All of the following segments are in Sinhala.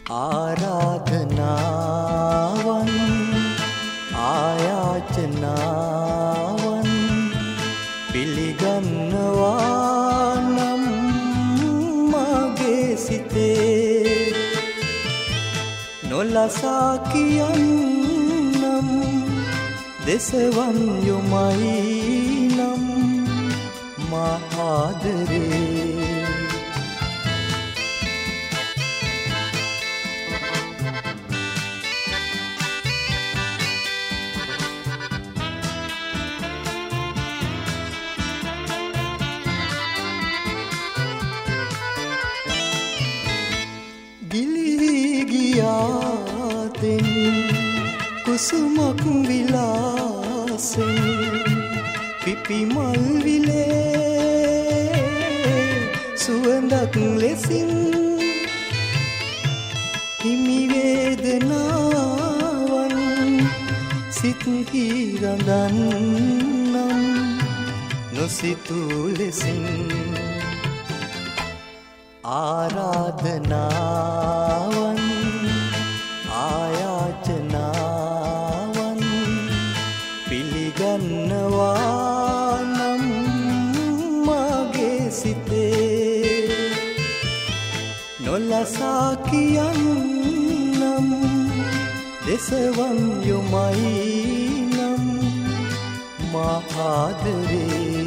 ආරාධනාවන් ආයාචනාවන් පිළිගන්නවා නම් මගේ සිතේ නොලසා කියන්නම් දෙසවන් යොමයි නම් මා ආදරේ ගියාතෙන් කුසුමක් විලාසෙන් පිපි මල් විලේ සුවඳක් ලෙසින් හිමි වේදනාවන් සිත්හි රඳන්නම් නොසිතූ ලෙසින් ආරාධනාවන් ආයාචනාවන් පිළිගන්නවා නම් මගේ සිතේ නොලසා කියන්නම් දෙසවන් යොමයි නම් මා ආදරේ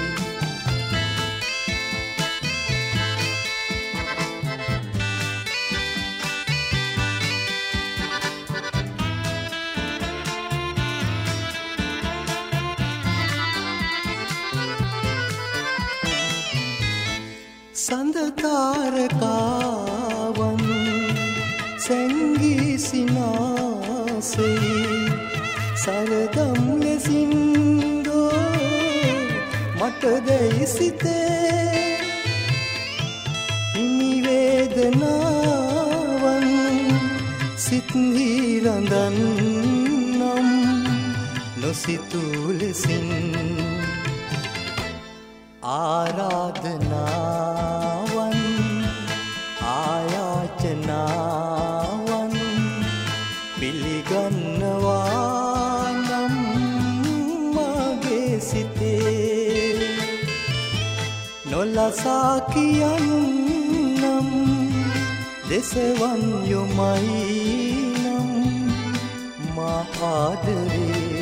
සඳතාරකාවන් සැංගී සිනාසේ සරදම් ලෙසින් දෝ මට දැයි සිතේ හිමි වේදනාවන් සිත්හි රඳන්නම් නොසිතූ ලෙසින් ආරාධනාවන් ආයාචනාවන් පිළිගන්නවා නම් මගේ සිතේ නොලසා කියන්නම් දෙසවන් යොමයි නම් මා ආදරේ